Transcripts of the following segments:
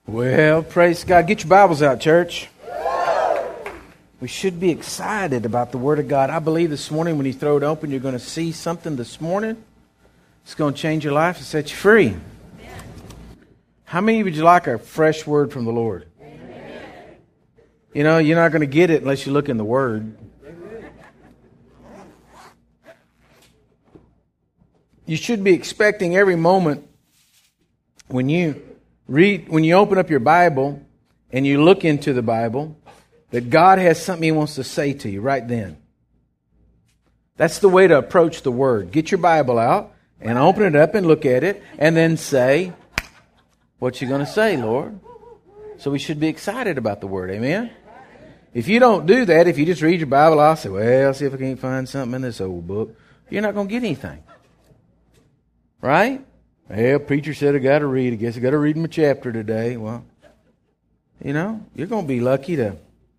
Well, praise God. Get your Bibles out, church. We should be excited about the Word of God. I believe this morning when you throw it open, you're going to see something this morning. It's going to change your life and set you free. How many would you like a fresh word from the Lord? Amen. You know, you're not going to get it unless you look in the Word. You should be expecting every moment when you open up your Bible and you look into the Bible, that God has something He wants to say to you right then. That's the way to approach the Word. Get your Bible out and open it up and look at it and then say, what you going to say, Lord? So we should be excited about the Word. Amen? If you don't do that, if you just read your Bible, I'll say, well, I'll see if I can't find something in this old book. You're not going to get anything. Right? Well, preacher said I got to read. I guess I got to read my chapter today. Well, you know, you're going to be lucky to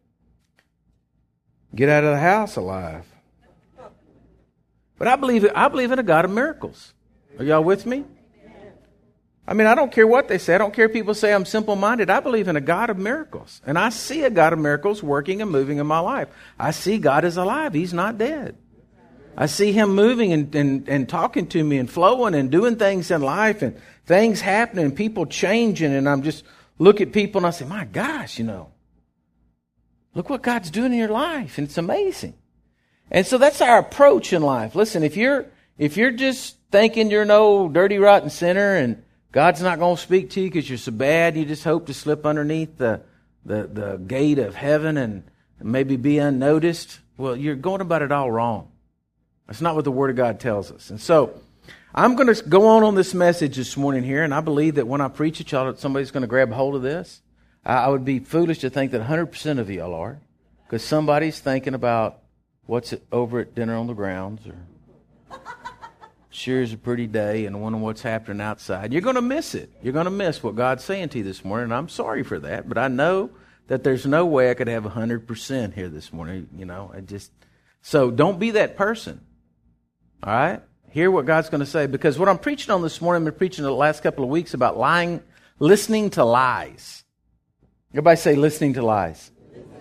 get out of the house alive. But I believe in a God of miracles. Are y'all with me? I mean, I don't care what they say. I don't care if people say I'm simple-minded. I believe in a God of miracles. And I see a God of miracles working and moving in my life. I see God is alive. He's not dead. I see Him moving and talking to me and flowing and doing things in life and things happening and people changing. And I'm just look at people and I say, my gosh, you know, look what God's doing in your life. And it's amazing. And so that's our approach in life. Listen, if you're just thinking you're no dirty, rotten sinner and God's not going to speak to you because you're so bad, you just hope to slip underneath the gate of heaven and maybe be unnoticed, well, you're going about it all wrong. That's not what the Word of God tells us. And so I'm going to go on this message this morning here, and I believe that when I preach it, y'all, somebody's going to grab hold of this. I would be foolish to think that 100% of y'all are, because somebody's thinking about what's over at dinner on the grounds, or sure is a pretty day, and wondering what's happening outside. You're going to miss it. You're going to miss what God's saying to you this morning, and I'm sorry for that, but I know that there's no way I could have 100% here this morning. You know, so don't be that person. All right? Hear what God's going to say. Because what I'm preaching on this morning, I've been preaching the last couple of weeks about lying, listening to lies. Everybody say listening to lies.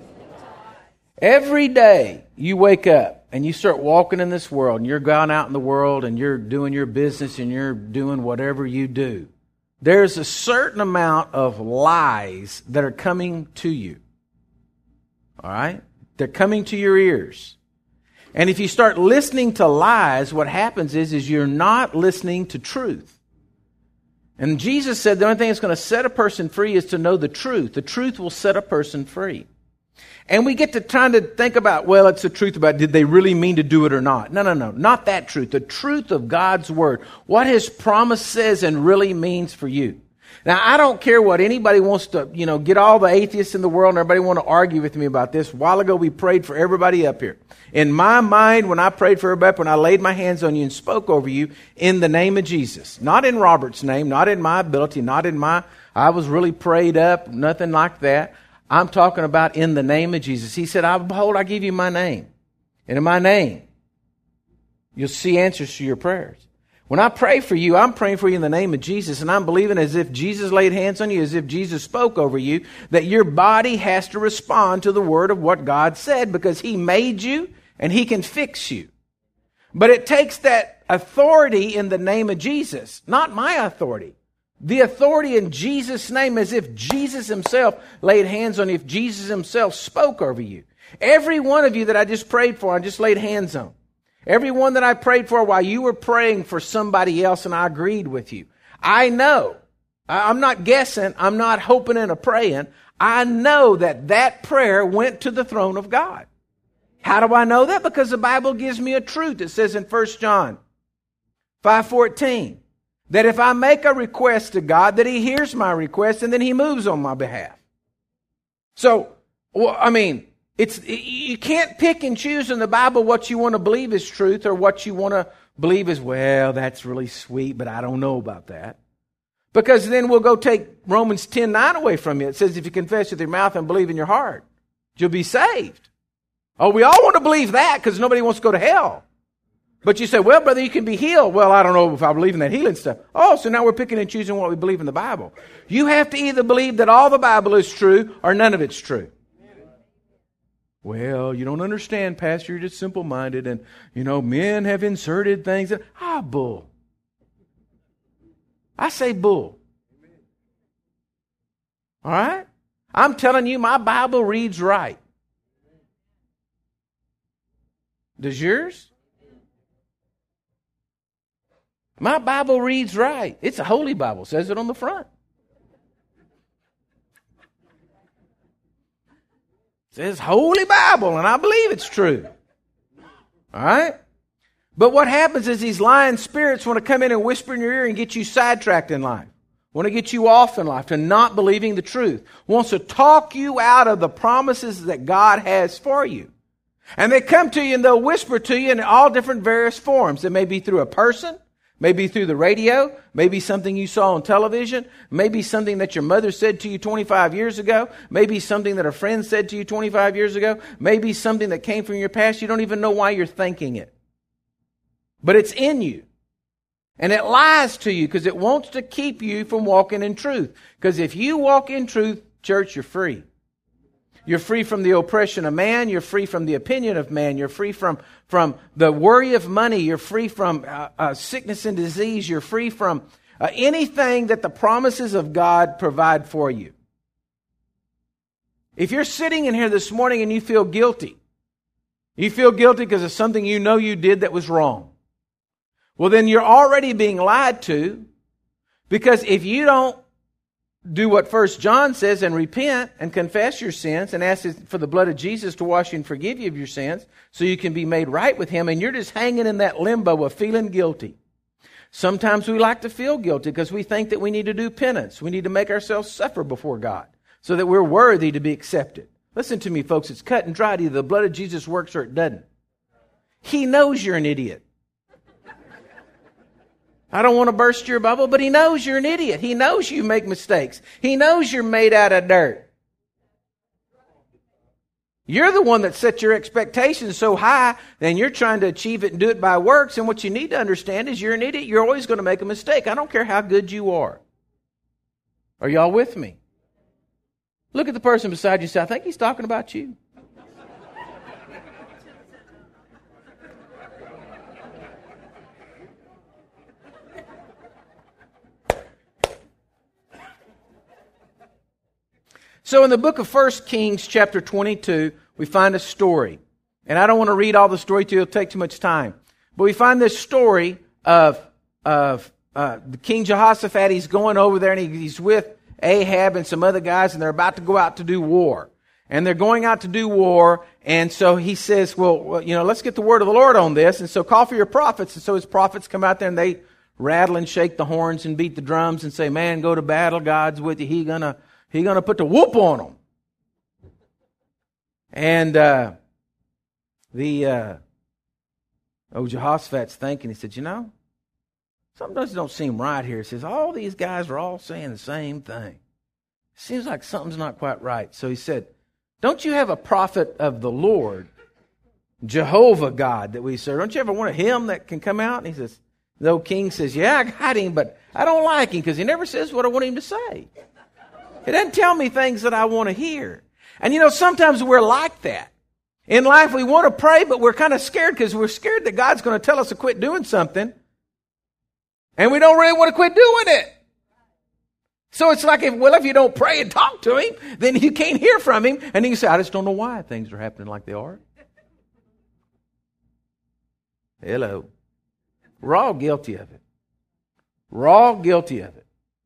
Every day you wake up and you start walking in this world and you're going out in the world and you're doing your business and you're doing whatever you do, there's a certain amount of lies that are coming to you. All right? They're coming to your ears. And if you start listening to lies, what happens is you're not listening to truth. And Jesus said the only thing that's going to set a person free is to know the truth. The truth will set a person free. And we get to trying to think about, well, it's the truth about did they really mean to do it or not? No, not that truth. The truth of God's Word. What His promise says and really means for you. Now, I don't care what anybody wants to, get all the atheists in the world and everybody want to argue with me about this. A while ago, we prayed for everybody up here. In my mind, when I prayed for everybody, when I laid my hands on you and spoke over you in the name of Jesus, not in Robert's name, not in my ability, I was really prayed up, nothing like that. I'm talking about in the name of Jesus. He said, behold, I give you my name. And in my name, you'll see answers to your prayers. When I pray for you, I'm praying for you in the name of Jesus, and I'm believing as if Jesus laid hands on you, as if Jesus spoke over you, that your body has to respond to the word of what God said because He made you and He can fix you. But it takes that authority in the name of Jesus, not my authority. The authority in Jesus' name as if Jesus Himself laid hands on you, if Jesus Himself spoke over you. Every one of you that I just prayed for, I just laid hands on. Every one that I prayed for while you were praying for somebody else and I agreed with you. I know. I'm not guessing. I'm not hoping and a praying. I know that prayer went to the throne of God. How do I know that? Because the Bible gives me a truth. It says in 1 John 5:14 that if I make a request to God, that He hears my request and then He moves on my behalf. So, you can't pick and choose in the Bible what you want to believe is truth or what you want to believe is, well, that's really sweet, but I don't know about that. Because then we'll go take Romans 10:9 away from you. It says if you confess with your mouth and believe in your heart, you'll be saved. Oh, we all want to believe that because nobody wants to go to hell. But you say, well, brother, you can be healed. Well, I don't know if I believe in that healing stuff. Oh, so now we're picking and choosing what we believe in the Bible. You have to either believe that all the Bible is true or none of it's true. Well, you don't understand, Pastor. You're just simple-minded. And, men have inserted things. Bull. I say bull. All right? I'm telling you, my Bible reads right. Does yours? My Bible reads right. It's a holy Bible. It says it on the front. It says Holy Bible, and I believe it's true. All right? But what happens is these lying spirits want to come in and whisper in your ear and get you sidetracked in life. Want to get you off in life to not believing the truth. Wants to talk you out of the promises that God has for you. And they come to you and they'll whisper to you in all different various forms. It may be through a person. Maybe through the radio, maybe something you saw on television, maybe something that your mother said to you 25 years ago, maybe something that a friend said to you 25 years ago, maybe something that came from your past. You don't even know why you're thinking it. But it's in you. And it lies to you because it wants to keep you from walking in truth. Because if you walk in truth, church, you're free. You're free from the oppression of man. You're free from the opinion of man. You're free from the worry of money. You're free from sickness and disease. You're free from anything that the promises of God provide for you. If you're sitting in here this morning and you feel guilty because of something you know you did that was wrong, well, then you're already being lied to, because if you don't do what 1 John says and repent and confess your sins and ask for the blood of Jesus to wash you and forgive you of your sins so you can be made right with Him, and you're just hanging in that limbo of feeling guilty. Sometimes we like to feel guilty because we think that we need to do penance. We need to make ourselves suffer before God so that we're worthy to be accepted. Listen to me, folks. It's cut and dried. Either the blood of Jesus works or it doesn't. He knows you're an idiot. I don't want to burst your bubble, but He knows you're an idiot. He knows you make mistakes. He knows you're made out of dirt. You're the one that set your expectations so high, and you're trying to achieve it and do it by works. And what you need to understand is you're an idiot. You're always going to make a mistake. I don't care how good you are. Are y'all with me? Look at the person beside you and say, I think he's talking about you. So in the book of 1 Kings chapter 22, we find a story. And I don't want to read all the story to you. It'll take too much time. But we find this story of the King Jehoshaphat. He's going over there and he's with Ahab and some other guys, and they're about to go out to do war. And they're going out to do war. And so he says, well, let's get the word of the Lord on this. And so call for your prophets. And so his prophets come out there and they rattle and shake the horns and beat the drums and say, man, go to battle. God's with you. He's going to put the whoop on them. And Jehoshaphat's thinking, he said, something doesn't don't seem right here. He says, all these guys are all saying the same thing. Seems like something's not quite right. So he said, don't you have a prophet of the Lord, Jehovah God, that we serve? Don't you ever want a him that can come out? And he says, the old king says, yeah, I got him, but I don't like him because he never says what I want him to say. He doesn't tell me things that I want to hear. And sometimes we're like that. In life, we want to pray, but we're kind of scared because we're scared that God's going to tell us to quit doing something. And we don't really want to quit doing it. So it's like, if you don't pray and talk to Him, then you can't hear from Him. And then you say, I just don't know why things are happening like they are. Hello. We're all guilty of it. We're all guilty of it.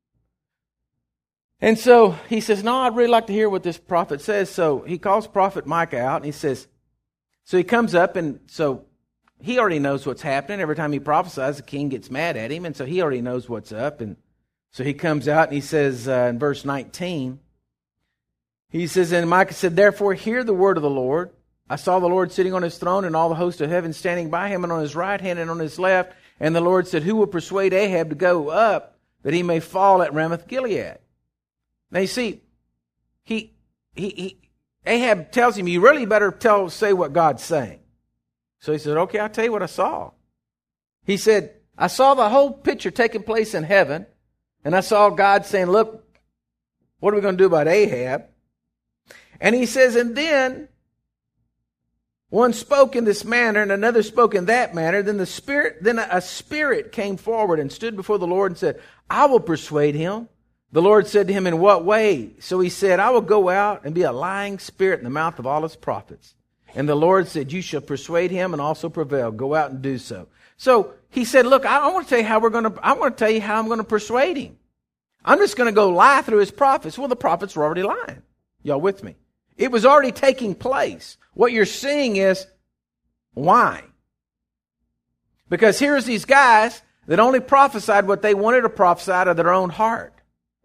And so he says, no, I'd really like to hear what this prophet says. So he calls Prophet Micah out and he says, so he comes up, and so he already knows what's happening. Every time he prophesies, the king gets mad at him. And so he already knows what's up. And so he comes out and he says in verse 19, he says, and Micah said, therefore hear the word of the Lord. I saw the Lord sitting on His throne and all the host of heaven standing by Him, and on His right hand and on His left. And the Lord said, who will persuade Ahab to go up that he may fall at Ramoth Gilead? Now you see, Ahab tells him, you really better say what God's saying. So he said, okay, I'll tell you what I saw. He said, I saw the whole picture taking place in heaven, and I saw God saying, look, what are we going to do about Ahab? And he says, and then one spoke in this manner, and another spoke in that manner. Then a spirit came forward and stood before the Lord and said, I will persuade him. The Lord said to him, in what way? So he said, I will go out and be a lying spirit in the mouth of all his prophets. And the Lord said, you shall persuade him and also prevail. Go out and do so. So he said, look, I want to tell you how I'm going to persuade him. I'm just going to go lie through his prophets. Well, the prophets were already lying. Y'all with me? It was already taking place. What you're seeing is why. Because here's these guys that only prophesied what they wanted to prophesy out of their own heart.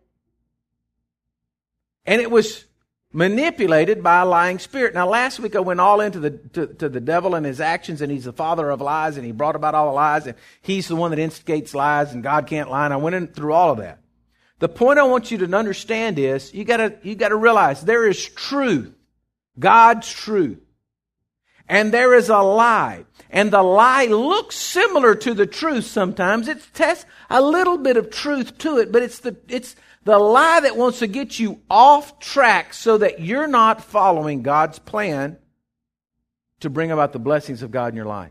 And it was manipulated by a lying spirit. Now, last week I went all into the devil and his actions, and he's the father of lies, and he brought about all the lies, and he's the one that instigates lies, and God can't lie. And I went in through all of that. The point I want you to understand is you gotta realize there is truth, God's truth, and there is a lie. And the lie looks similar to the truth sometimes. It tests a little bit of truth to it, but it's the lie that wants to get you off track so that you're not following God's plan to bring about the blessings of God in your life.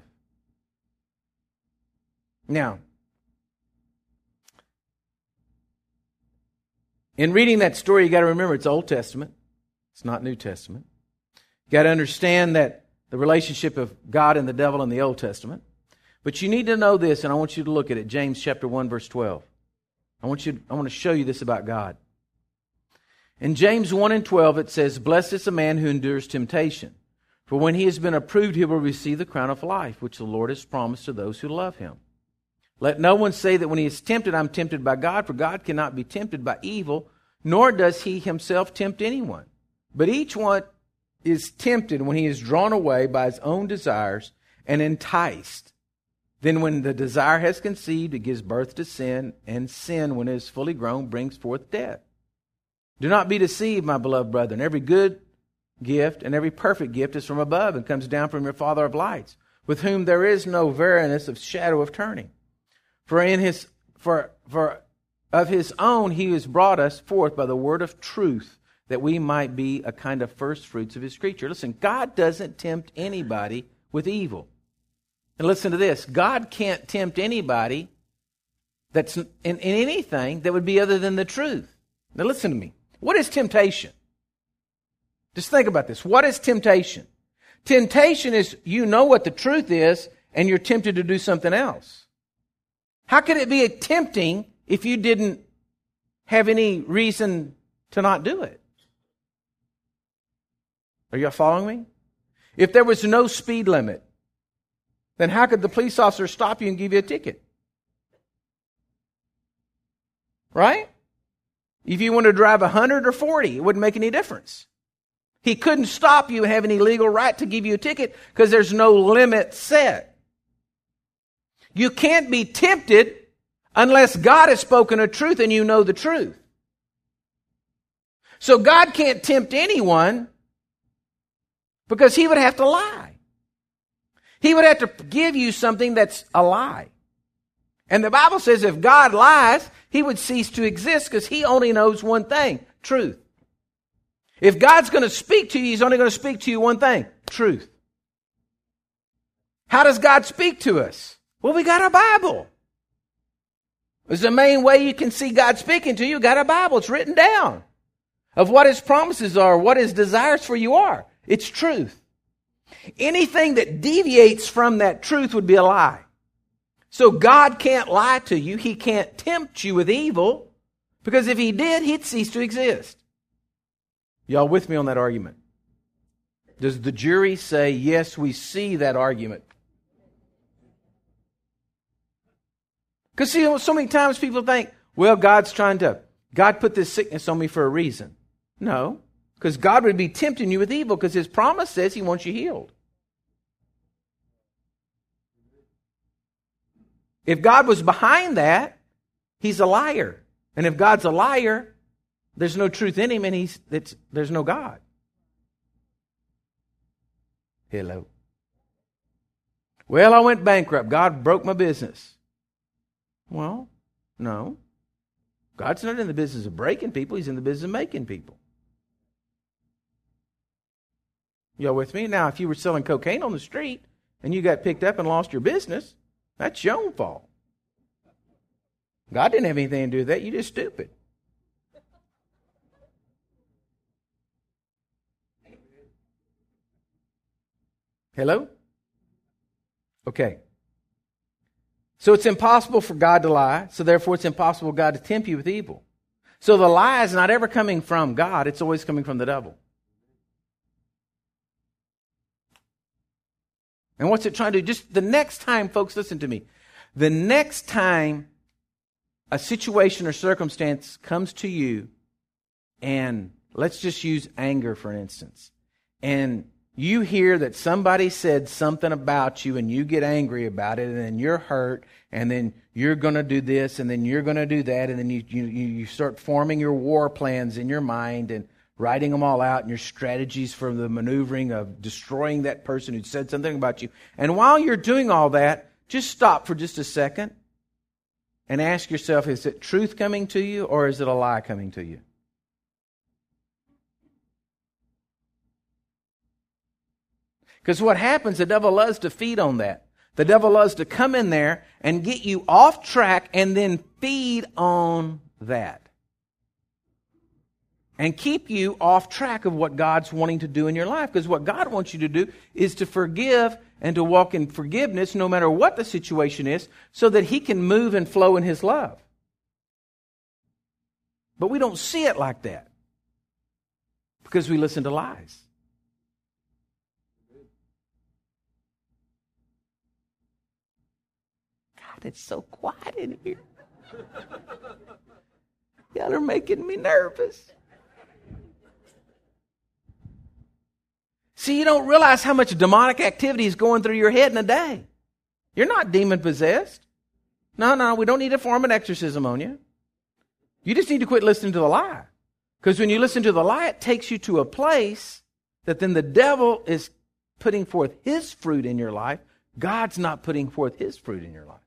Now, in reading that story, you got to remember it's Old Testament. It's not New Testament. You got to understand that the relationship of God and the devil in the Old Testament. But you need to know this, and I want you to look at it. James chapter 1, verse 12. I want to show you this about God. In James 1 and 12, it says, blessed is the man who endures temptation. For when he has been approved, he will receive the crown of life, which the Lord has promised to those who love him. Let no one say that when he is tempted, I'm tempted by God, for God cannot be tempted by evil, nor does he himself tempt anyone. But each one is tempted when he is drawn away by his own desires and enticed. Then when the desire has conceived, it gives birth to sin, and sin, when it is fully grown, brings forth death. Do not be deceived, my beloved brethren. Every good gift and every perfect gift is from above and comes down from your Father of lights, with whom there is no variance of shadow of turning. For of his own he has brought us forth by the word of truth, that we might be a kind of first fruits of his creature. Listen, God doesn't tempt anybody with evil. And listen to this. God can't tempt anybody that's in anything that would be other than the truth. Now listen to me. What is temptation? Just think about this. What is temptation? Temptation is you know what the truth is and you're tempted to do something else. How could it be tempting if you didn't have any reason to not do it? Are you following me? If there was no speed limit, then how could the police officer stop you and give you a ticket? Right? If you want to drive 100 or 40, it wouldn't make any difference. He couldn't stop you and have any legal right to give you a ticket because there's no limit set. You can't be tempted unless God has spoken a truth and you know the truth. So God can't tempt anyone because he would have to lie. He would have to give you something that's a lie. And the Bible says if God lies, he would cease to exist because he only knows one thing, truth. If God's going to speak to you, he's only going to speak to you one thing, truth. How does God speak to us? Well, we got a Bible. It's the main way you can see God speaking to you. Got a Bible. It's written down of what his promises are, what his desires for you are. It's truth. Anything that deviates from that truth would be a lie. So God can't lie to you. He can't tempt you with evil because if he did, he'd cease to exist. Y'all with me on that argument? Does the jury say, yes, we see that argument? Because see, so many times people think, well, God put this sickness on me for a reason. No, because God would be tempting you with evil because his promise says he wants you healed. If God was behind that, he's a liar. And if God's a liar, there's no truth in him and there's no God. Hello. Well, I went bankrupt. God broke my business. Well, no. God's not in the business of breaking people. He's in the business of making people. Y'all with me? Now, if you were selling cocaine on the street and you got picked up and lost your business, that's your own fault. God didn't have anything to do with that. You're just stupid. Hello? Okay. So it's impossible for God to lie, so therefore it's impossible for God to tempt you with evil. So the lie is not ever coming from God, it's always coming from the devil. And what's it trying to do? Just the next time, folks, listen to me. The next time a situation or circumstance comes to you, and let's just use anger for instance, and you hear that somebody said something about you and you get angry about it and then you're hurt and then you're going to do this and then you're going to do that and then you start forming your war plans in your mind and writing them all out and your strategies for the maneuvering of destroying that person who said something about you. And while you're doing all that, just stop for just a second and ask yourself, is it truth coming to you or is it a lie coming to you? Because what happens, the devil loves to feed on that. The devil loves to come in there and get you off track and then feed on that. And keep you off track of what God's wanting to do in your life. Because what God wants you to do is to forgive and to walk in forgiveness no matter what the situation is so that He can move and flow in His love. But we don't see it like that because we listen to lies. It's so quiet in here. Y'all are making me nervous. See, you don't realize how much demonic activity is going through your head in a day. You're not demon-possessed. No, we don't need to form an exorcism on you. You just need to quit listening to the lie. Because when you listen to the lie, it takes you to a place that then the devil is putting forth his fruit in your life. God's not putting forth His fruit in your life.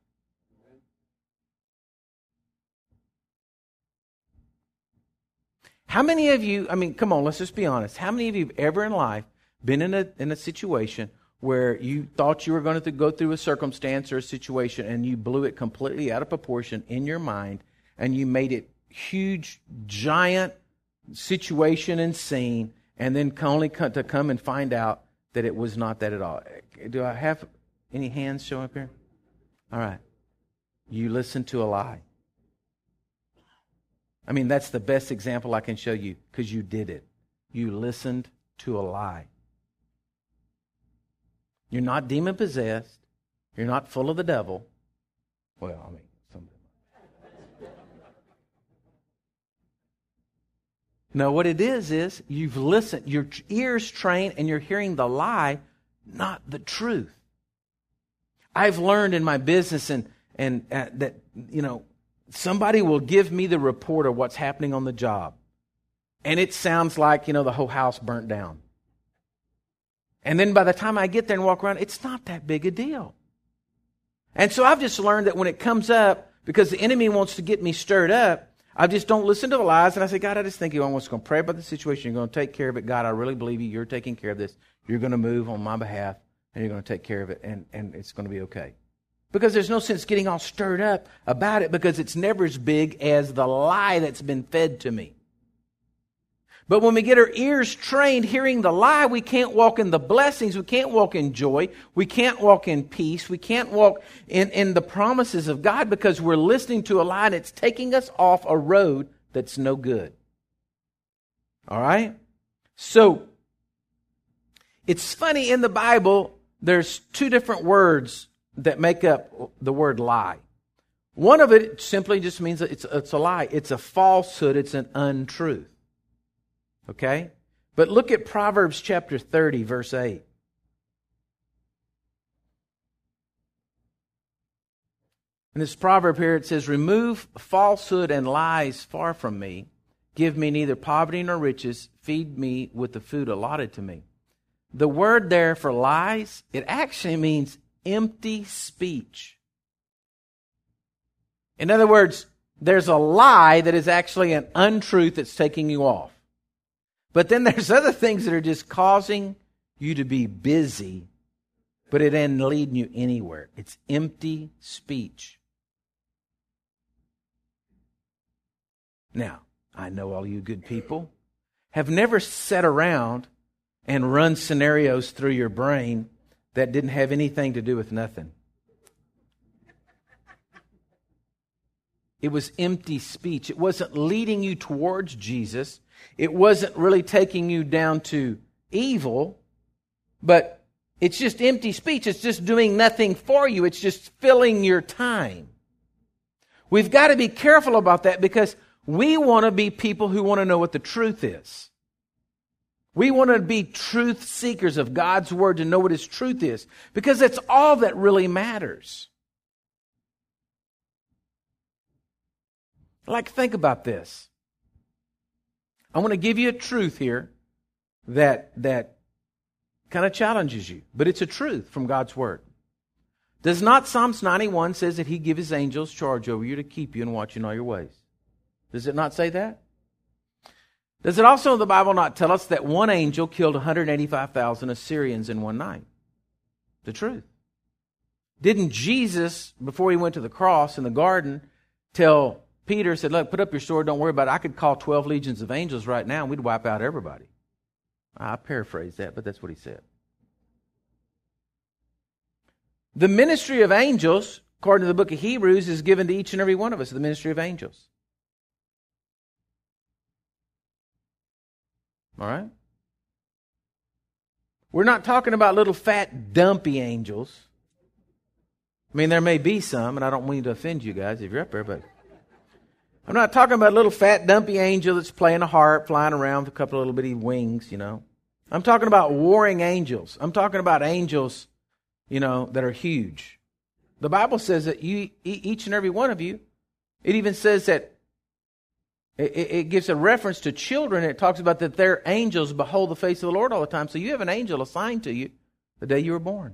How many of you, come on, let's just be honest. How many of you have ever in life been in a situation where you thought you were going to go through a circumstance or a situation and you blew it completely out of proportion in your mind and you made it huge, giant situation and scene and then only to come and find out that it was not that at all? Do I have any hands showing up here? All right. You listened to a lie. That's the best example I can show you because you did it. You listened to a lie. You're not demon-possessed. You're not full of the devil. Well, No, what it is you've listened. Your ears trained and you're hearing the lie, not the truth. I've learned in my business and that, somebody will give me the report of what's happening on the job. And it sounds like, the whole house burnt down. And then by the time I get there and walk around, it's not that big a deal. And so I've just learned that when it comes up, because the enemy wants to get me stirred up, I just don't listen to the lies. And I say, God, I just think I'm just going to pray about the situation. You're going to take care of it. God, I really believe you. You're taking care of this. You're going to move on my behalf and you're going to take care of it. And it's going to be okay. Because there's no sense getting all stirred up about it because it's never as big as the lie that's been fed to me. But when we get our ears trained hearing the lie, we can't walk in the blessings. We can't walk in joy. We can't walk in peace. We can't walk in the promises of God because we're listening to a lie and it's taking us off a road that's no good. All right? So, it's funny in the Bible, there's two different words that make up the word lie. One of it simply just means that it's a lie. It's a falsehood. It's an untruth. Okay? But look at Proverbs chapter 30, verse 8. In this proverb here, it says, remove falsehood and lies far from me. Give me neither poverty nor riches. Feed me with the food allotted to me. The word there for lies, it actually means empty speech. In other words, there's a lie that is actually an untruth that's taking you off. But then there's other things that are just causing you to be busy, but it ain't leading you anywhere. It's empty speech. Now, I know all you good people have never sat around and run scenarios through your brain that didn't have anything to do with nothing. It was empty speech. It wasn't leading you towards Jesus. It wasn't really taking you down to evil, but it's just empty speech. It's just doing nothing for you. It's just filling your time. We've got to be careful about that because we want to be people who want to know what the truth is. We want to be truth seekers of God's Word to know what His truth is because that's all that really matters. Like, think about this. I want to give you a truth here that kind of challenges you, but it's a truth from God's Word. Does not Psalms 91 says that He give His angels charge over you to keep you and watch you in all your ways? Does it not say that? Does it also in the Bible not tell us that one angel killed 185,000 Assyrians in one night? The truth. Didn't Jesus, before He went to the cross in the garden, tell Peter, said, look, put up your sword, don't worry about it. I could call 12 legions of angels right now and we'd wipe out everybody. I paraphrase that, but that's what He said. The ministry of angels, according to the book of Hebrews, is given to each and every one of us, the ministry of angels. All right? We're not talking about little fat, dumpy angels. I mean, there may be some, and I don't mean to offend you guys if you're up there, but I'm not talking about a little fat, dumpy angel that's playing a harp, flying around with a couple of little bitty wings, you know. I'm talking about warring angels. I'm talking about angels, you know, that are huge. The Bible says that each and every one of you, it even says that it gives a reference to children. It talks about that their angels behold the face of the Lord all the time. So you have an angel assigned to you the day you were born.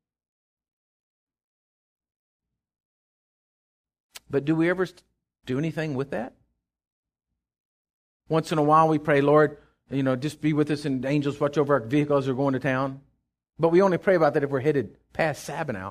But do we ever do anything with that? Once in a while we pray, Lord, you know, just be with us and angels watch over our vehicles as we're going to town. But we only pray about that if we're headed past Sabinow.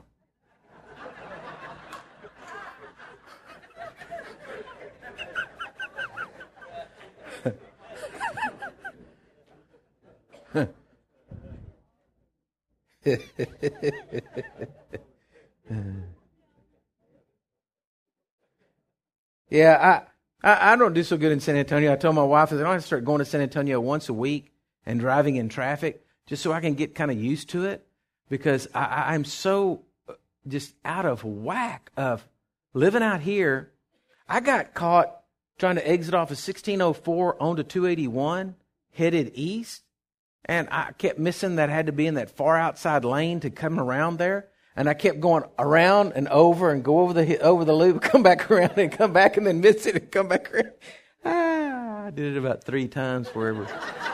Yeah, I don't do so good in San Antonio. I told my wife that I have to start going to San Antonio once a week and driving in traffic just so I can get kind of used to it because I'm so just out of whack of living out here. I got caught trying to exit off of 1604 onto 281 headed east, and I kept missing that I had to be in that far outside lane to come around there. And I kept going around and over and go over the loop, come back around and come back and then miss it and come back around. I did it about 3 times forever.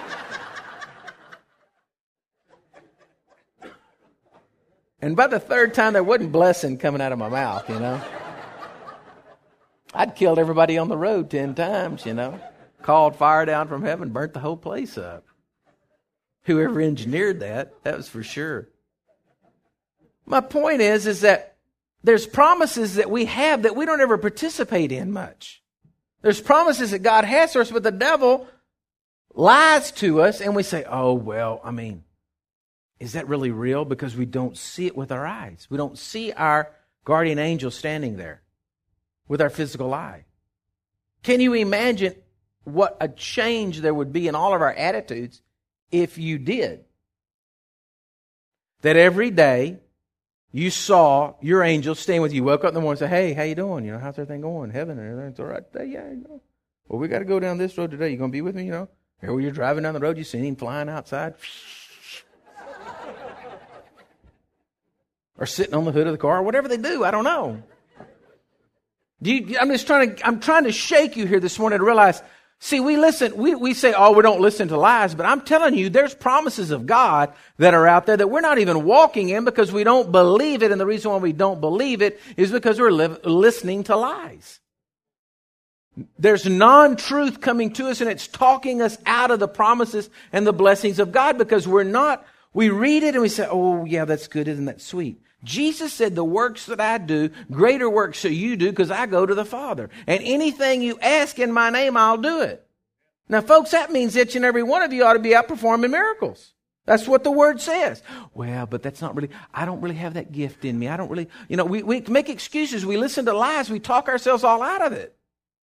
And by the 3rd time, there wasn't blessing coming out of my mouth, you know. I'd killed everybody on the road 10 times, you know. Called fire down from heaven, burnt the whole place up. Whoever engineered that was for sure. My point is that there's promises that we have that we don't ever participate in much. There's promises that God has for us, but the devil lies to us and we say, oh, well, I mean, is that really real? Because we don't see it with our eyes. We don't see our guardian angel standing there with our physical eye. Can you imagine what a change there would be in all of our attitudes if you did? That every day you saw your angel staying with you. Woke up in the morning and said, hey, how you doing? You know, how's everything going? Heaven and everything's all right today? Yeah, you know. Well, we got to go down this road today. You going to be with me, you know? Here when you're driving down the road, you see him flying outside. Or sitting on the hood of the car, or whatever they do. I don't know. I'm trying to shake you here this morning to realize See, we say, oh, we don't listen to lies, but I'm telling you, there's promises of God that are out there that we're not even walking in because we don't believe it. And the reason why we don't believe it is because we're listening to lies. There's non-truth coming to us, and it's talking us out of the promises and the blessings of God because we read it and we say, oh, yeah, that's good. Isn't that sweet? Jesus said, the works that I do, greater works shall you do because I go to the Father. And anything you ask in my name, I'll do it. Now, folks, that means each and every one of you ought to be out performing miracles. That's what the Word says. Well, but that's not really, I don't really have that gift in me. I don't really, we make excuses. We listen to lies. We talk ourselves all out of it.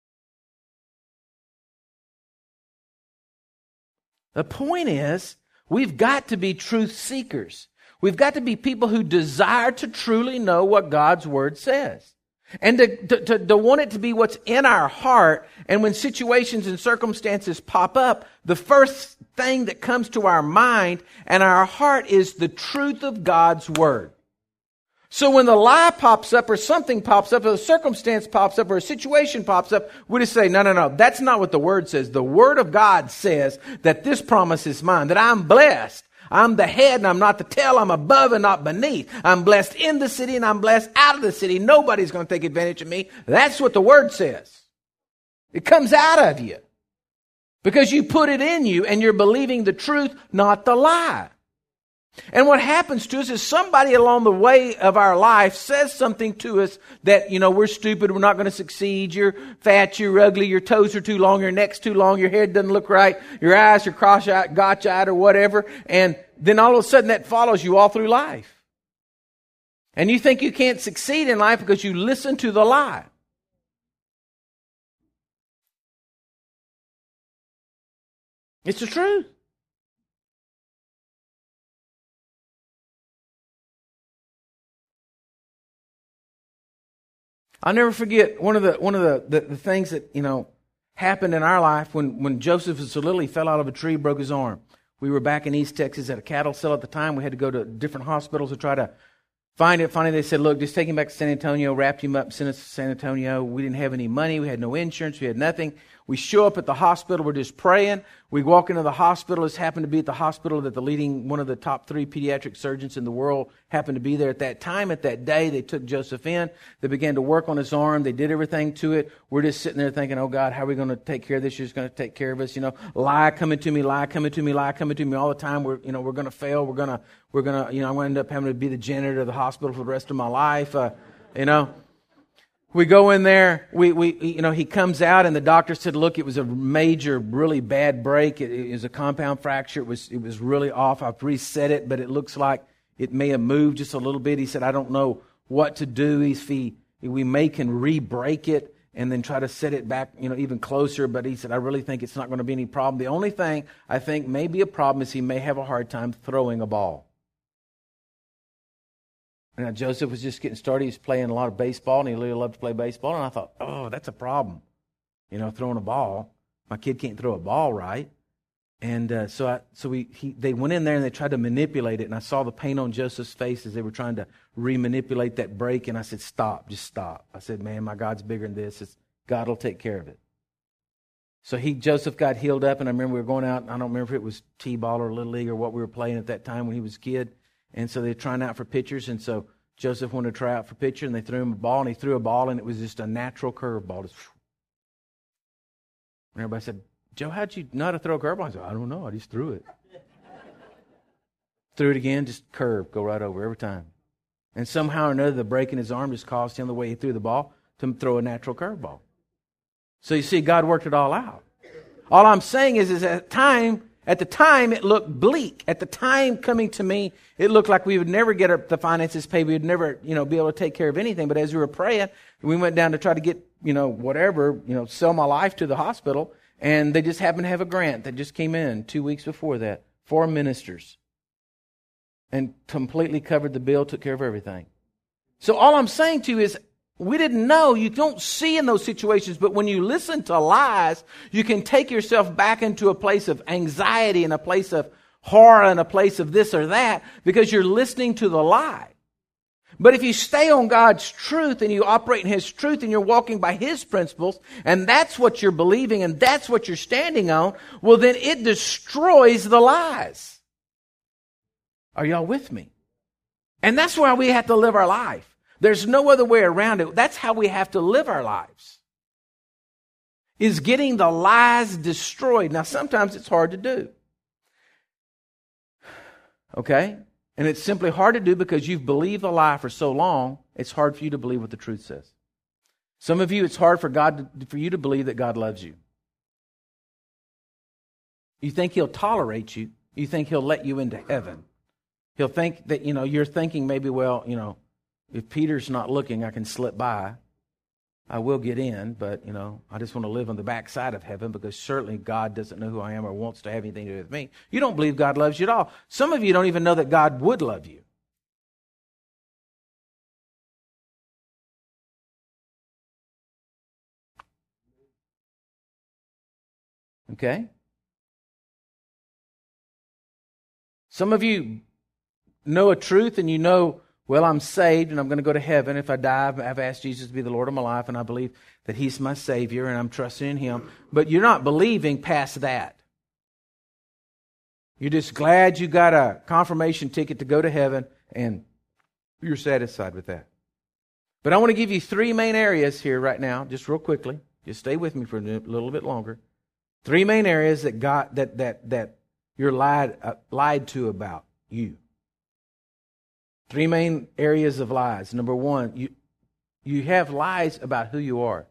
The point is, we've got to be truth seekers. We've got to be people who desire to truly know what God's Word says. And to want it to be what's in our heart. And when situations and circumstances pop up, the first thing that comes to our mind and our heart is the truth of God's Word. So when the lie pops up or something pops up or a circumstance pops up or a situation pops up, we just say, no, that's not what the Word says. The Word of God says that this promise is mine, that I'm blessed. I'm the head and I'm not the tail. I'm above and not beneath. I'm blessed in the city and I'm blessed out of the city. Nobody's going to take advantage of me. That's what the Word says. It comes out of you because you put it in you and you're believing the truth, not the lie. And what happens to us is somebody along the way of our life says something to us that, we're stupid, we're not going to succeed, you're fat, you're ugly, your toes are too long, your neck's too long, your head doesn't look right, your eyes are cross-eyed, gotch-eyed or whatever. And then all of a sudden that follows you all through life. And you think you can't succeed in life because you listen to the lie. It's the truth. I'll never forget one of the things that, happened in our life when Joseph was so little, he fell out of a tree, broke his arm. We were back in East Texas at a cattle sale at the time. We had to go to different hospitals to try to find it. Finally, they said, look, just take him back to San Antonio, wrapped him up, sent us to San Antonio. We didn't have any money. We had no insurance. We had nothing. We show up at the hospital. We're just praying. We walk into the hospital. This happened to be at the hospital that one of the top 3 pediatric surgeons in the world happened to be there at that time. At that day, they took Joseph in. They began to work on his arm. They did everything to it. We're just sitting there thinking, oh God, how are we going to take care of this? You're just going to take care of us. Lie coming to me, lie coming to me, lie coming to me all the time. We're going to fail. We're going to, I'm going to end up having to be the janitor of the hospital for the rest of my life. We go in there, he comes out and the doctor said, look, it was a major, really bad break. It was a compound fracture. It was really off. I've reset it, but it looks like it may have moved just a little bit. He said, I don't know what to do. We can re-break it and then try to set it back, even closer. But he said, I really think it's not going to be any problem. The only thing I think may be a problem is he may have a hard time throwing a ball. Now, Joseph was just getting started. He was playing a lot of baseball, and he really loved to play baseball. And I thought, oh, that's a problem, throwing a ball. My kid can't throw a ball right. And they went in there and they tried to manipulate it. And I saw the pain on Joseph's face as they were trying to re-manipulate that break. And I said, stop, just stop. I said, man, my God's bigger than this. God will take care of it. So Joseph got healed up. And I remember we were going out. I don't remember if it was T-ball or Little League or what we were playing at that time when he was a kid. And so they were trying out for pitchers, and so Joseph wanted to try out for pitcher, and they threw him a ball, and he threw a ball, and it was just a natural curveball. And everybody said, Joe, how'd you know how to throw a curveball? I said, I don't know, I just threw it. Threw it again, just curve, go right over every time. And somehow or another, the break in his arm just caused him, the way he threw the ball, to throw a natural curveball. So you see, God worked it all out. All I'm saying is at the time, it looked bleak. At the time coming to me, it looked like we would never get the finances paid. We would never, be able to take care of anything. But as we were praying, we went down to try to get, sell my life to the hospital. And they just happened to have a grant that just came in 2 weeks before that for ministers. And completely covered the bill, took care of everything. So all I'm saying to you is, we didn't know. You don't see in those situations, but when you listen to lies, you can take yourself back into a place of anxiety and a place of horror and a place of this or that because you're listening to the lie. But if you stay on God's truth and you operate in His truth and you're walking by His principles, and that's what you're believing and that's what you're standing on, well, then it destroys the lies. Are y'all with me? And that's why we have to live our life. There's no other way around it. That's how we have to live our lives. Is getting the lies destroyed. Now, sometimes it's hard to do. Okay? And it's simply hard to do because you've believed a lie for so long, it's hard for you to believe what the truth says. Some of you, it's hard for you to believe that God loves you. You think He'll tolerate you. You think He'll let you into heaven. He'll think that, you're thinking maybe, well, if Peter's not looking, I can slip by. I will get in, but, I just want to live on the backside of heaven because certainly God doesn't know who I am or wants to have anything to do with me. You don't believe God loves you at all. Some of you don't even know that God would love you. Okay? Some of you know a truth and you know, well, I'm saved and I'm going to go to heaven. If I die, I've asked Jesus to be the Lord of my life and I believe that He's my Savior and I'm trusting in Him. But you're not believing past that. You're just glad you got a confirmation ticket to go to heaven and you're satisfied with that. But I want to give you 3 main areas here right now, just real quickly. Just stay with me for a little bit longer. 3 main areas that that you're lied to about you. 3 main areas of lies. Number 1, you have lies about who you are.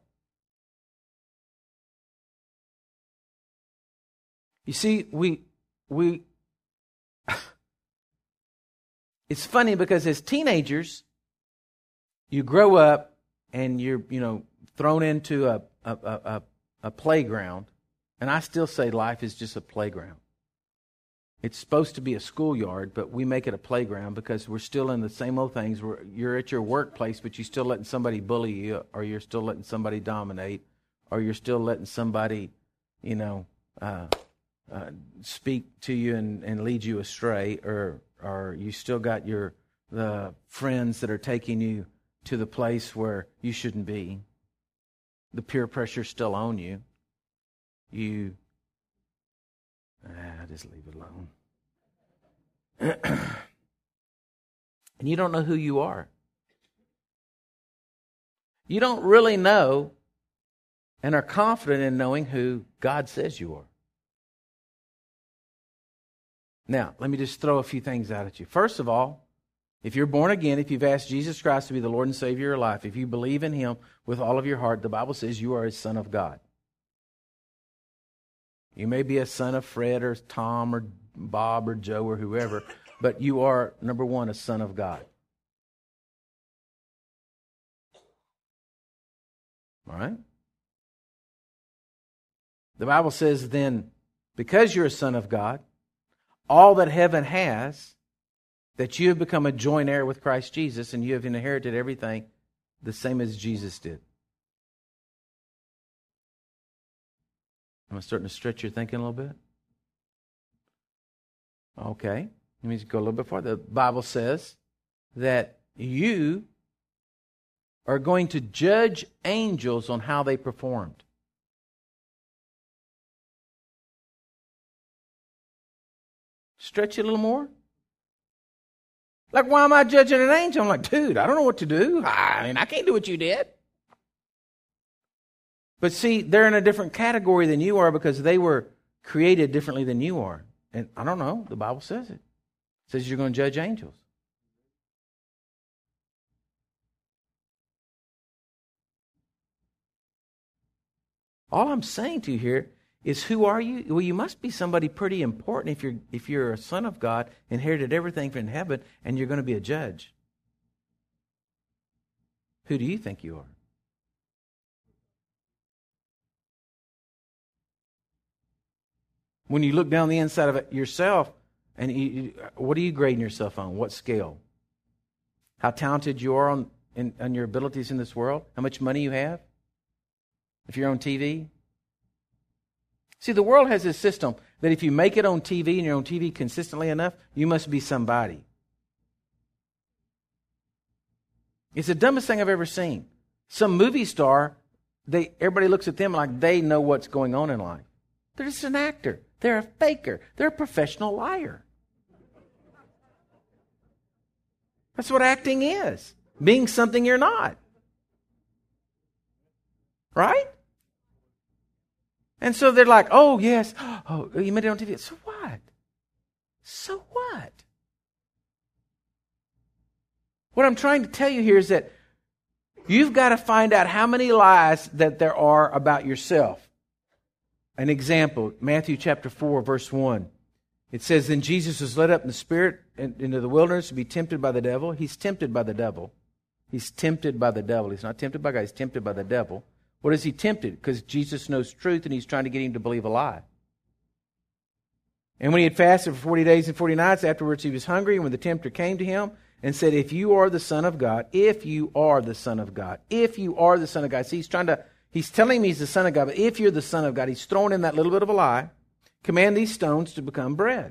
You see, we it's funny because as teenagers, you grow up and you're thrown into a playground, and I still say life is just a playground. It's supposed to be a schoolyard, but we make it a playground because we're still in the same old things. You're at your workplace, but you're still letting somebody bully you, or you're still letting somebody dominate, or you're still letting somebody, speak to you and lead you astray, or you still got the friends that are taking you to the place where you shouldn't be. The peer pressure's still on you. Just leave it alone. And you don't know who you are. You don't really know and are confident in knowing who God says you are. Now, let me just throw a few things out at you. First of all, if you're born again, if you've asked Jesus Christ to be the Lord and Savior of your life, if you believe in Him with all of your heart, the Bible says you are a son of God. You may be a son of Fred or Tom or Bob or Joe or whoever, but you are, number 1, a son of God. All right? The Bible says then, because you're a son of God, all that heaven has, that you have become a joint heir with Christ Jesus and you have inherited everything the same as Jesus did. Am I starting to stretch your thinking a little bit? Okay. Let me just go a little bit farther. The Bible says that you are going to judge angels on how they performed. Stretch it a little more. Like, why am I judging an angel? I'm like, dude, I don't know what to do. I can't do what you did. But see, they're in a different category than you are because they were created differently than you are. And I don't know, the Bible says it. It says you're going to judge angels. All I'm saying to you here is, who are you? Well, you must be somebody pretty important if you're a son of God, inherited everything from heaven, and you're going to be a judge. Who do you think you are? When you look down the inside of it yourself, and what are you grading yourself on? What scale? How talented you are on your abilities in this world? How much money you have? If you're on TV? See, the world has this system that if you make it on TV and you're on TV consistently enough, you must be somebody. It's the dumbest thing I've ever seen. Some movie star, everybody looks at them like they know what's going on in life. They're just an actor. They're a faker. They're a professional liar. That's what acting is. Being something you're not. Right? And so they're like, oh, yes. Oh, you made it on TV. So what? So what? What I'm trying to tell you here is that you've got to find out how many lies that there are about yourself. An example, Matthew chapter 4, verse 1. It says, then Jesus was led up in the Spirit into the wilderness to be tempted by the devil. He's tempted by the devil. He's tempted by the devil. He's not tempted by God. He's tempted by the devil. What is he tempted? Because Jesus knows truth and he's trying to get him to believe a lie. And when he had fasted for 40 days and 40 nights, afterwards he was hungry. And when the tempter came to him and said, if you are the Son of God, if you are the Son of God, if you are the Son of God. See, he's telling me he's the Son of God, but if you're the Son of God, he's throwing in that little bit of a lie. Command these stones to become bread.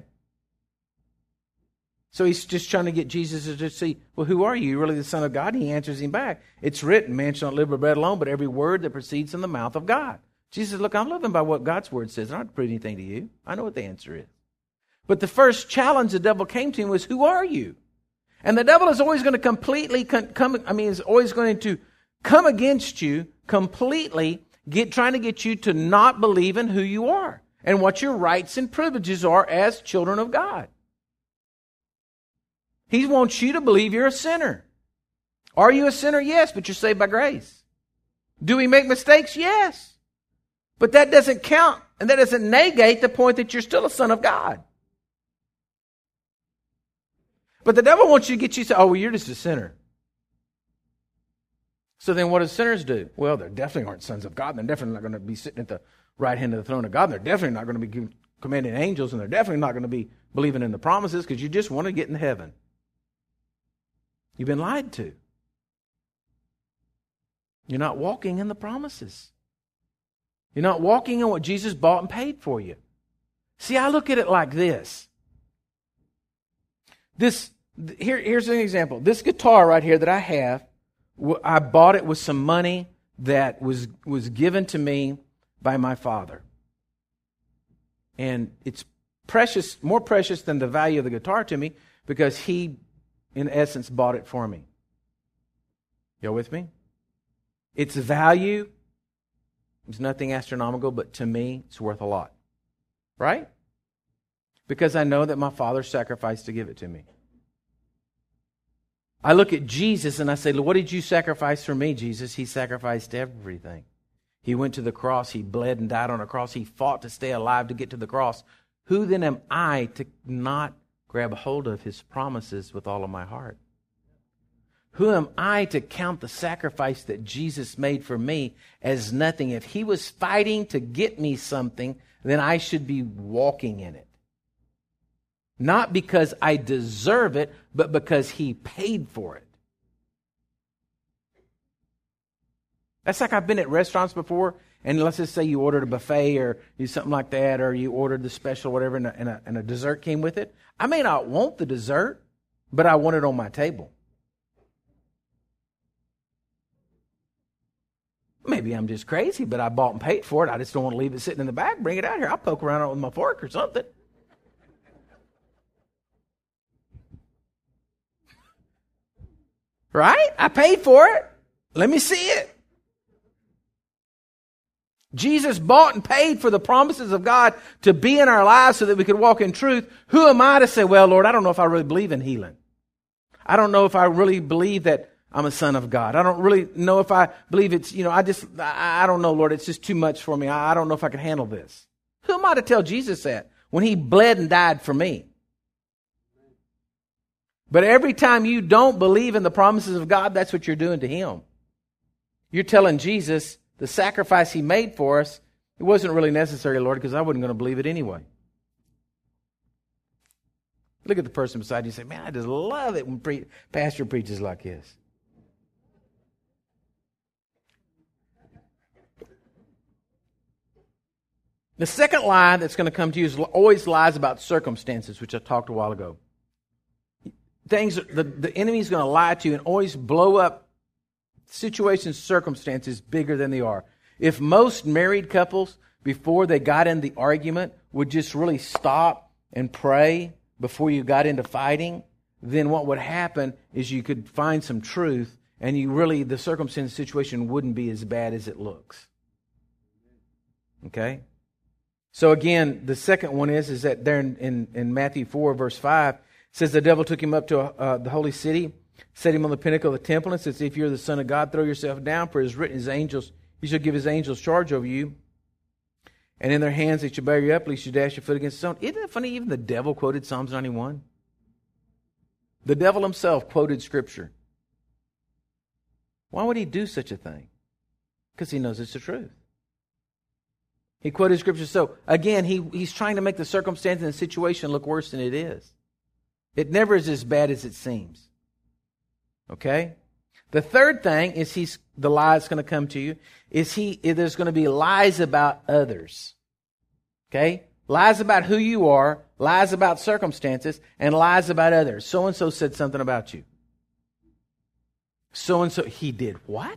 So he's just trying to get Jesus to just see, well, who are you? You're really the Son of God? And he answers him back. It's written, man shall not live by bread alone, but every word that proceeds from the mouth of God. Jesus said, look, I'm living by what God's word says. I don't have to prove anything to you. I know what the answer is. But the first challenge the devil came to him was, who are you? And the devil is always going to is always going to come against you completely, trying to get you to not believe in who you are and what your rights and privileges are as children of God. He wants you to believe you're a sinner. Are you a sinner? Yes, but you're saved by grace. Do we make mistakes? Yes. But that doesn't count, and that doesn't negate the point that you're still a son of God. But the devil wants you to get you to say, oh, well, you're just a sinner. So then what do sinners do? Well, they definitely aren't sons of God. They're definitely not going to be sitting at the right hand of the throne of God. They're definitely not going to be commanding angels, and they're definitely not going to be believing in the promises because you just want to get into heaven. You've been lied to. You're not walking in the promises. You're not walking in what Jesus bought and paid for you. See, I look at it like this. Here's an example. This guitar right here that I have, I bought it with some money that was given to me by my father. And it's precious, more precious than the value of the guitar to me because he, in essence, bought it for me. Y'all with me? Its value is nothing astronomical, but to me, it's worth a lot. Right? Because I know that my father sacrificed to give it to me. I look at Jesus and I say, what did you sacrifice for me, Jesus? He sacrificed everything. He went to the cross. He bled and died on a cross. He fought to stay alive to get to the cross. Who then am I to not grab a hold of his promises with all of my heart? Who am I to count the sacrifice that Jesus made for me as nothing? If he was fighting to get me something, then I should be walking in it. Not because I deserve it, but because he paid for it. That's like I've been at restaurants before, and let's just say you ordered a buffet or something like that, or you ordered the special whatever, and a dessert came with it. I may not want the dessert, but I want it on my table. Maybe I'm just crazy, but I bought and paid for it. I just don't want to leave it sitting in the back. Bring it out here. I'll poke around on it with my fork or something. Right? I paid for it. Let me see it. Jesus bought and paid for the promises of God to be in our lives so that we could walk in truth. Who am I to say, well, Lord, I don't know if I really believe in healing. I don't know if I really believe that I'm a son of God. I don't really know if I believe it's, I don't know, Lord, it's just too much for me. I don't know if I can handle this. Who am I to tell Jesus that when he bled and died for me? But every time you don't believe in the promises of God, that's what you're doing to him. You're telling Jesus the sacrifice he made for us, it wasn't really necessary, Lord, because I wasn't going to believe it anyway. Look at the person beside you and say, man, I just love it when pastor preaches like this. The second lie that's going to come to you is always lies about circumstances, which I talked a while ago. The enemy's going to lie to you and always blow up situations, circumstances bigger than they are. If most married couples, before they got in the argument, would just really stop and pray before you got into fighting, then what would happen is you could find some truth, and the circumstance situation wouldn't be as bad as it looks. Okay? So again, the second one is that there in Matthew 4, verse 5, it says the devil took him up to the holy city, set him on the pinnacle of the temple, and says, if you're the Son of God, throw yourself down, for it is written, his angels, he shall give his angels charge over you, and in their hands they shall bear you up, lest you dash your foot against a stone. Isn't it funny? Even the devil quoted Psalms 91. The devil himself quoted Scripture. Why would he do such a thing? Because he knows it's the truth. He quoted Scripture. So, again, he's trying to make the circumstance and the situation look worse than it is. It never is as bad as it seems. Okay? The third thing is the lie that's going to come to you, there's going to be lies about others. Okay? Lies about who you are, lies about circumstances, and lies about others. So-and-so said something about you. So-and-so, he did what?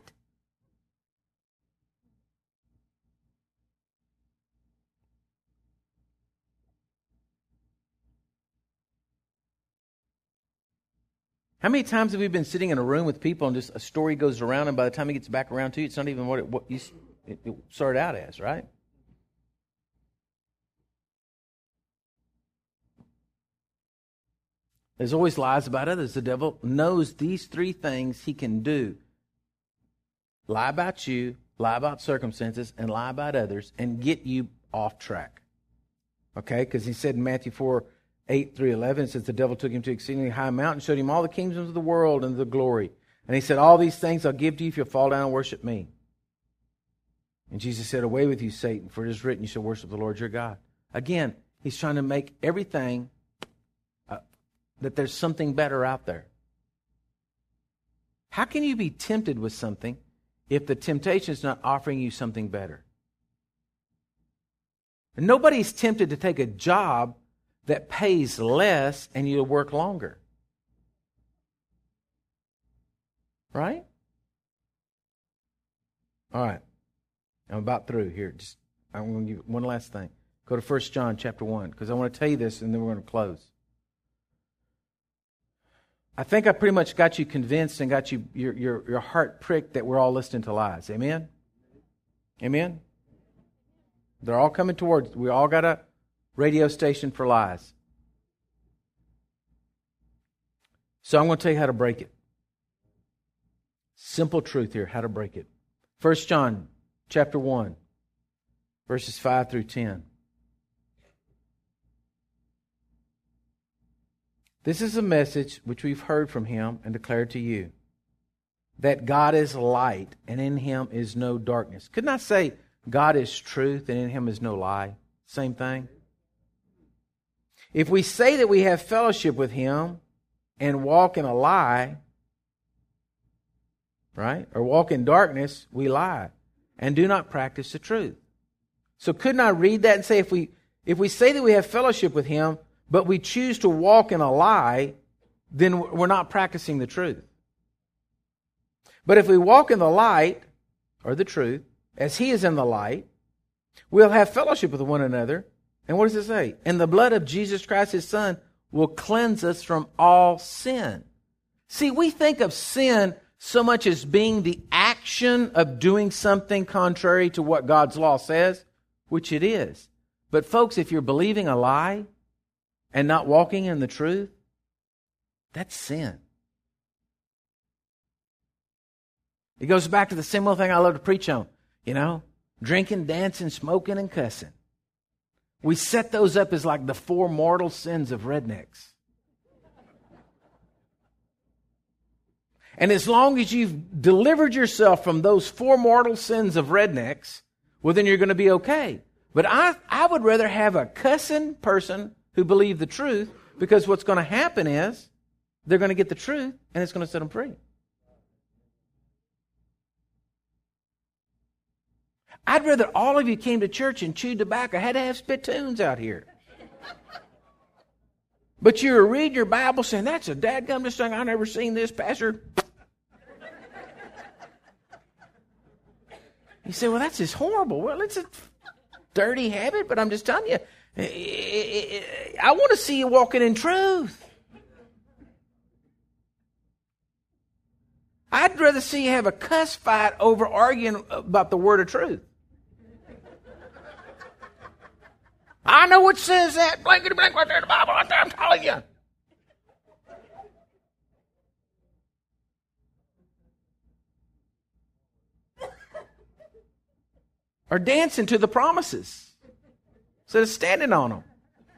How many times have we been sitting in a room with people and just a story goes around, and by the time it gets back around to you, it's not even what it started out as, right? There's always lies about others. The devil knows these three things he can do. Lie about you, lie about circumstances, and lie about others, and get you off track. Okay? Because he said in Matthew 4, 8 through 11, it says the devil took him to an exceedingly high mountain, showed him all the kingdoms of the world and the glory. And he said, all these things I'll give to you if you'll fall down and worship me. And Jesus said, away with you, Satan, for it is written, you shall worship the Lord your God. Again, he's trying to make everything that there's something better out there. How can you be tempted with something if the temptation is not offering you something better? And nobody's tempted to take a job that pays less and you'll work longer. Right? All right. I'm about through here. I'm going to give you one last thing. Go to 1 John chapter 1, because I want to tell you this and then we're going to close. I think I pretty much got you convinced and got your heart pricked that we're all listening to lies. Amen? Amen? They're all coming towards. We all got a radio station for lies. So I'm going to tell you how to break it. Simple truth here, how to break it. 1 John chapter 1, verses 5 through 10. This is a message which we've heard from him and declared to you, that God is light and in him is no darkness. Couldn't I say God is truth and in him is no lie? Same thing. If we say that we have fellowship with him and walk in a lie, right, or walk in darkness, we lie and do not practice the truth. So couldn't I read that and say if we say that we have fellowship with him, but we choose to walk in a lie, then we're not practicing the truth. But if we walk in the light, or the truth, as he is in the light, we'll have fellowship with one another. And what does it say? And the blood of Jesus Christ, his Son, will cleanse us from all sin. See, we think of sin so much as being the action of doing something contrary to what God's law says, which it is. But folks, if you're believing a lie and not walking in the truth, that's sin. It goes back to the similar thing I love to preach on, drinking, dancing, smoking, and cussing. We set those up as like the 4 mortal sins of rednecks. And as long as you've delivered yourself from those 4 mortal sins of rednecks, well, then you're going to be okay. But I would rather have a cussing person who believe the truth, because what's going to happen is they're going to get the truth and it's going to set them free. I'd rather all of you came to church and chewed tobacco. I had to have spittoons out here. But you read your Bible saying, that's a dadgummest thing. I've never seen this, Pastor. You say, well, that's just horrible. Well, it's a dirty habit, but I'm just telling you, I want to see you walking in truth. I'd rather see you have a cuss fight over arguing about the word of truth. I know it says that. Blankety blank right there in the Bible. I'm telling you. Or dancing to the promises instead of standing on them.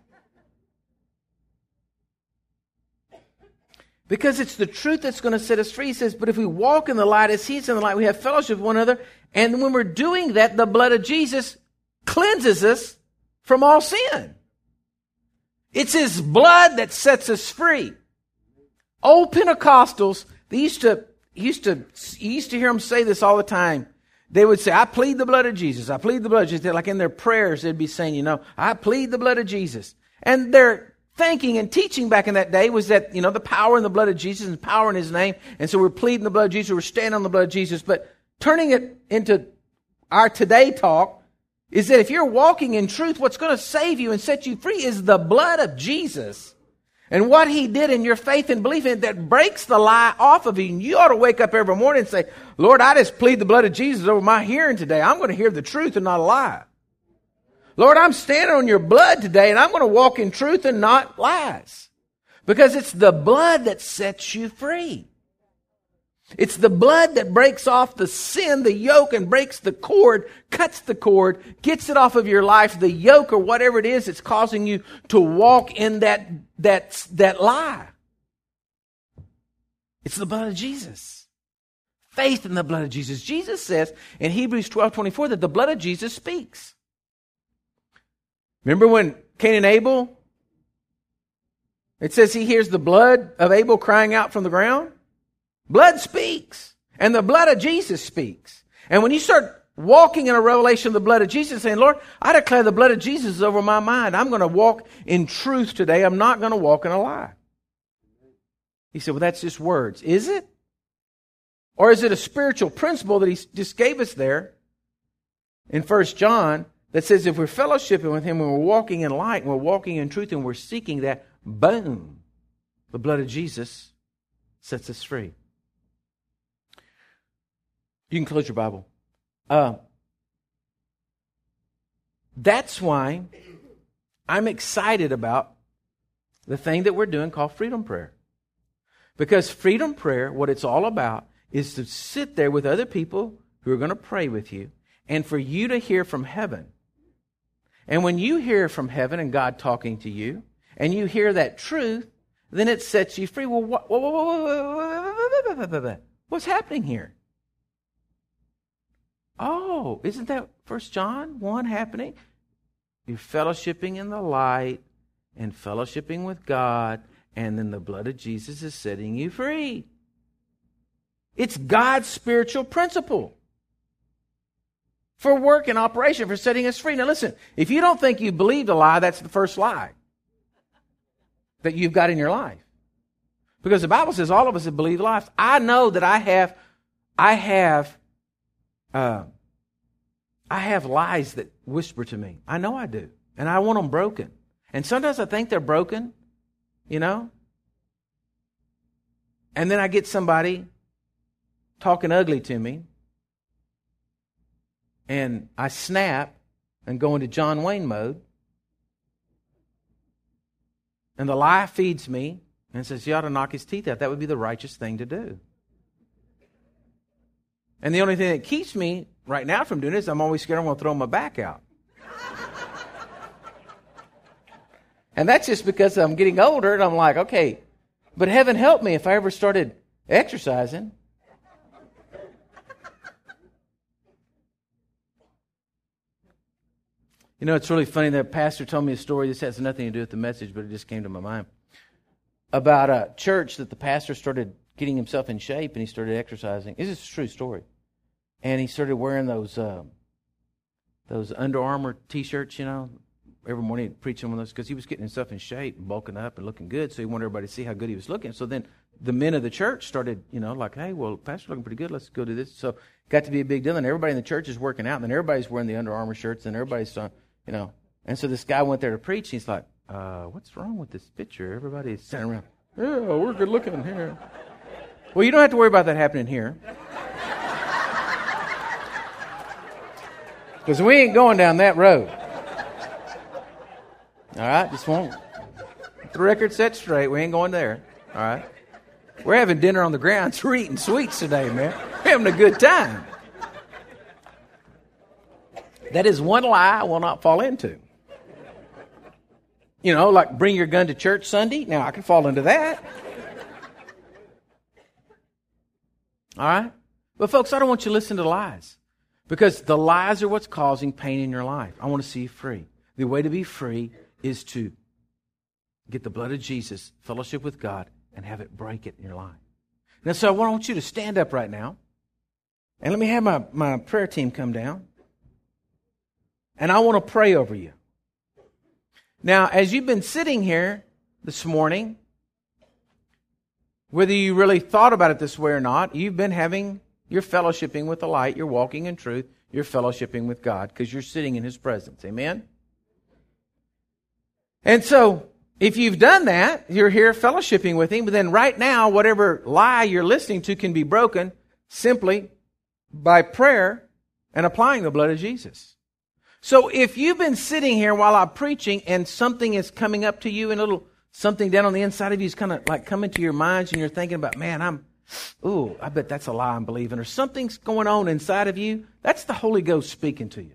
Because it's the truth that's going to set us free. He says, but if we walk in the light as He's in the light, we have fellowship with one another. And when we're doing that, the blood of Jesus cleanses us from all sin. It's His blood that sets us free. Old Pentecostals, you used to hear them say this all the time. They would say, I plead the blood of Jesus. I plead the blood of Jesus. Like in their prayers, they'd be saying, I plead the blood of Jesus. And their thinking and teaching back in that day was that, the power in the blood of Jesus and power in His name. And so we're pleading the blood of Jesus. We're standing on the blood of Jesus. But turning it into our today talk is that if you're walking in truth, what's going to save you and set you free is the blood of Jesus. And what He did in your faith and belief in it that breaks the lie off of you. And you ought to wake up every morning and say, Lord, I just plead the blood of Jesus over my hearing today. I'm going to hear the truth and not a lie. Lord, I'm standing on your blood today and I'm going to walk in truth and not lies. Because it's the blood that sets you free. It's the blood that breaks off the sin, the yoke, and breaks the cord, cuts the cord, gets it off of your life, the yoke or whatever it is that's causing you to walk in that lie. It's the blood of Jesus. Faith in the blood of Jesus. Jesus says in Hebrews 12:24 that the blood of Jesus speaks. Remember when Cain and Abel, it says he hears the blood of Abel crying out from the ground? Blood speaks. And the blood of Jesus speaks. And when you start walking in a revelation of the blood of Jesus, saying, Lord, I declare the blood of Jesus is over my mind. I'm going to walk in truth today. I'm not going to walk in a lie. He said, well, that's just words. Is it? Or is it a spiritual principle that He just gave us there in 1 John that says if we're fellowshipping with Him and we're walking in light and we're walking in truth and we're seeking that, boom, the blood of Jesus sets us free. You can close your Bible. That's why I'm excited about the thing that we're doing called Freedom Prayer. Because Freedom Prayer, what it's all about, is to sit there with other people who are going to pray with you and for you to hear from heaven. And when you hear from heaven and God talking to you, and you hear that truth, then it sets you free. Well, what's happening here? Oh, isn't that 1 John 1 happening? You're fellowshipping in the light and fellowshipping with God, and then the blood of Jesus is setting you free. It's God's spiritual principle for work and operation, for setting us free. Now listen, if you don't think you believed a lie, that's the first lie that you've got in your life. Because the Bible says all of us have believed lies. I know that I have lies that whisper to me. I know I do. And I want them broken. And sometimes I think they're broken, And then I get somebody talking ugly to me. And I snap and go into John Wayne mode. And the lie feeds me and says, you ought to knock his teeth out. That would be the righteous thing to do. And the only thing that keeps me right now from doing it is I'm always scared I'm going to throw my back out. And that's just because I'm getting older and I'm like, okay, but heaven help me if I ever started exercising. It's really funny that pastor told me a story. This has nothing to do with the message, but it just came to my mind. About a church that the pastor started getting himself in shape and he started exercising. This is a true story. And he started wearing those Under Armour t-shirts, every morning he'd preach on those because he was getting himself in shape and bulking up and looking good. So he wanted everybody to see how good he was looking. So then the men of the church started, like, hey, well, Pastor's looking pretty good. Let's go do this. So it got to be a big deal. And everybody in the church is working out. And then everybody's wearing the Under Armour shirts. And everybody's, And so this guy went there to preach. And he's like, what's wrong with this picture? Everybody's standing around. Yeah, we're good looking here. Well, you don't have to worry about that happening here. Because we ain't going down that road. All right? Just want the record set straight. We ain't going there. All right? We're having dinner on the grounds. We're eating sweets today, man. We're having a good time. That is one lie I will not fall into. Like bring your gun to church Sunday. Now, I can fall into that. All right? But folks, I don't want you to listen to lies. Because the lies are what's causing pain in your life. I want to see you free. The way to be free is to get the blood of Jesus, fellowship with God, and have it break it in your life. Now, so I want you to stand up right now. And let me have my prayer team come down. And I want to pray over you. Now, as you've been sitting here this morning, whether you really thought about it this way or not, you're fellowshipping with the light, you're walking in truth, you're fellowshipping with God because you're sitting in His presence. Amen? And so, if you've done that, you're here fellowshipping with Him, but then right now, whatever lie you're listening to can be broken simply by prayer and applying the blood of Jesus. So if you've been sitting here while I'm preaching and something is coming up to you and a little something down on the inside of you is kind of like coming to your minds and you're thinking about, man, I bet that's a lie I'm believing, or something's going on inside of you, that's the Holy Ghost speaking to you.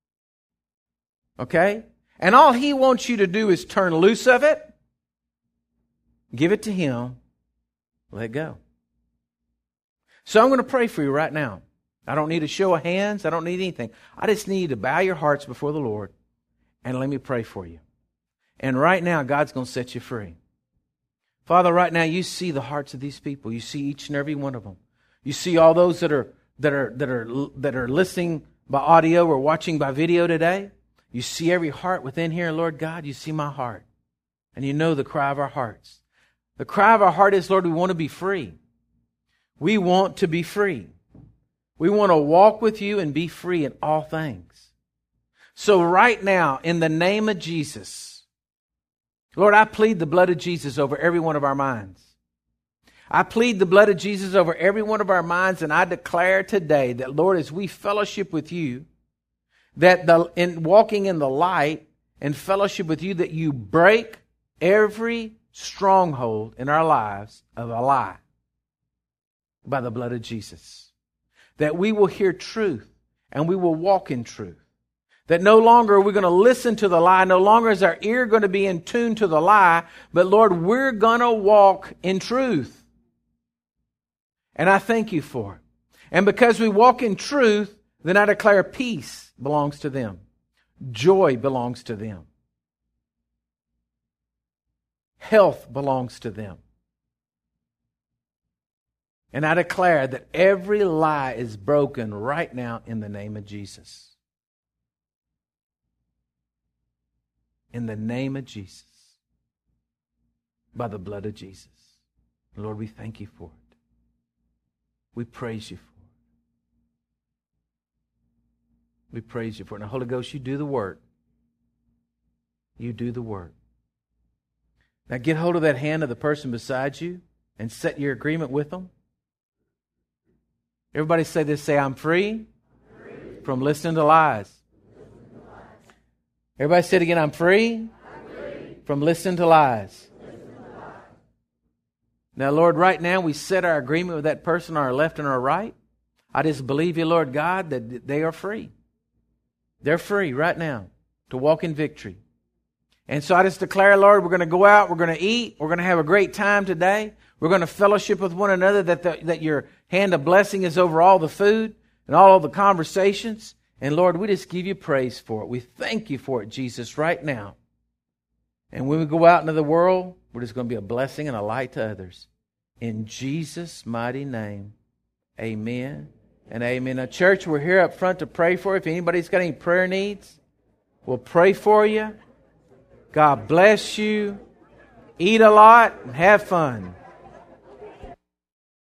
Okay? And all He wants you to do is turn loose of it, give it to Him, let go. So I'm going to pray for you right now. I don't need a show of hands. I don't need anything. I just need you to bow your hearts before the Lord and let me pray for you. And right now, God's going to set you free. Father, right now, you see the hearts of these people. You see each and every one of them. You see all those that are listening by audio or watching by video today. You see every heart within here, Lord God. You see my heart. And you know the cry of our hearts. The cry of our heart is, Lord, we want to be free. We want to be free. We want to walk with you and be free in all things. So right now, in the name of Jesus, Lord, I plead the blood of Jesus over every one of our minds. I plead the blood of Jesus over every one of our minds, and I declare today that, Lord, as we fellowship with you, that in walking in the light and fellowship with you, that you break every stronghold in our lives of a lie by the blood of Jesus. That we will hear truth and we will walk in truth. That no longer are we going to listen to the lie. No longer is our ear going to be in tune to the lie. But Lord, we're going to walk in truth. And I thank you for it. And because we walk in truth, then I declare peace belongs to them. Joy belongs to them. Health belongs to them. And I declare that every lie is broken right now in the name of Jesus. In the name of Jesus. By the blood of Jesus. Lord, we thank you for it. We praise you for it. We praise you for it. Now, Holy Ghost, you do the work. You do the work. Now, get hold of that hand of the person beside you and set your agreement with them. Everybody say this. Say, I'm free from listening to lies. Everybody say it again. I'm free from listening to lies. Now, Lord, right now we set our agreement with that person on our left and our right. I just believe you, Lord God, that they are free. They're free right now to walk in victory. And so I just declare, Lord, we're going to go out, we're going to eat, we're going to have a great time today. We're going to fellowship with one another, that your hand of blessing is over all the food and all of the conversations. And Lord, we just give you praise for it. We thank you for it, Jesus, right now. And when we go out into the world, we're just going to be a blessing and a light to others. In Jesus' mighty name, amen and amen. Now, church, we're here up front to pray for you. If anybody's got any prayer needs, we'll pray for you. God bless you. Eat a lot and have fun.